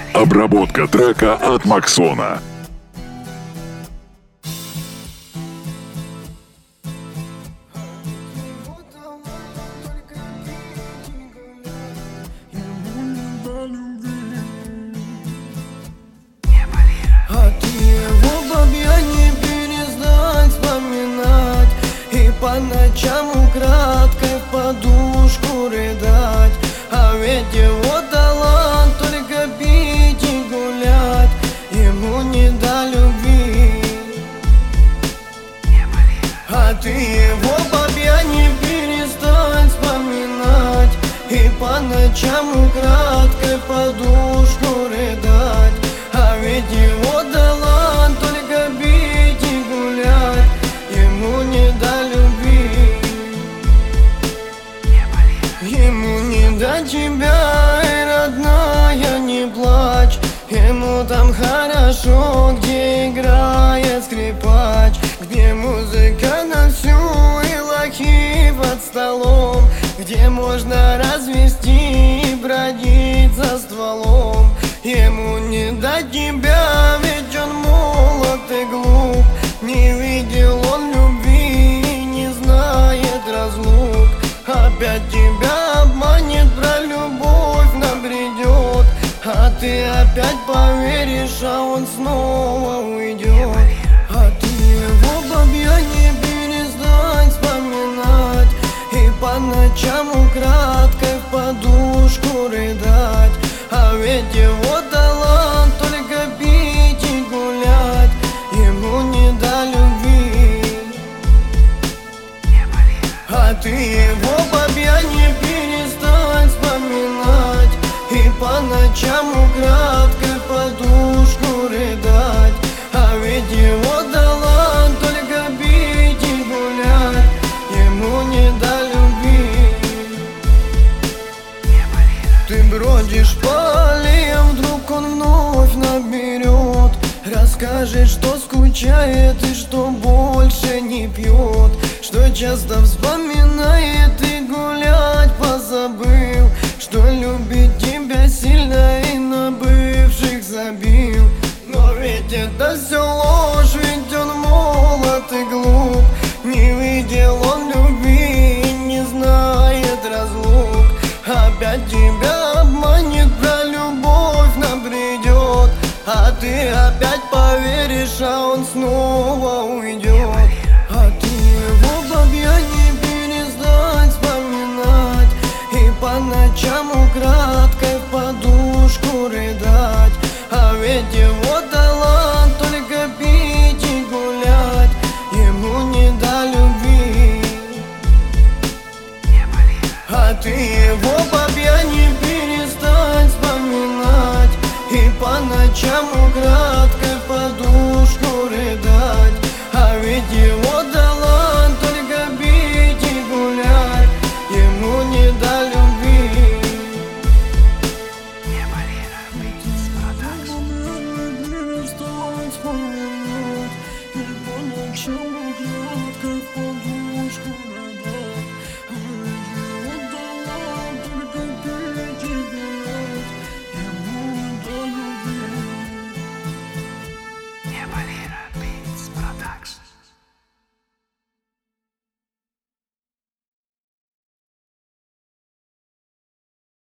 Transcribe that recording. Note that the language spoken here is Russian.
Обработка трека от Максона. А ты его, бабья, не перестань вспоминать и по ночам украдкой в подушку рыдать. А ведь его талант только пить и гулять, ему не до любви. А ты его, бабья, не перестань вспоминать и по ночам украдкой в подушку рыдать. А ведь его талант только бить и гулять, ему не до любви. Ему не до тебя, и родная, не плачь. Ему там хорошо, где играет скрипач, где музыка на всю и лохи под столом, где можно развести и бродить за стволом. Ему не до тебя, ведь он молод и глуп, не видел он любви и не знает разлук. Опять тебя обманет, про любовь набредет, а ты опять поверишь, а он снова уйдет. А ты его, бабья, не перестань вспоминать и по ночам украдкой в подушку рыдать. А ведь его талант только пить и гулять, ему не до любви. А ты его, бабья, не перестань вспоминать и по ночам украдкой в подушку рыдать. А ведь его талант только пить и гулять, ему не до любви. Ты бродишь по аллеям, вдруг он вновь наберет, расскажет, что скучает и что больше не пьет, что часто вспоминает и гулять позабыл, что любит тебя сильно и на бывших забил. Но ведь это все ложь, ведь он молод и глуп, не видел он любви и не знает разлук. Опять тебя обманет, про любовь набредет, а ты опять поверишь, а он снова уйдет. А ты его, бабья, не перестань вспоминать и по ночам украдкой в подушку рыдать. А ведь его талант только пить и гулять, ему не до любви. А ты его, бабья, не перестань вспоминать и по ночам украдкой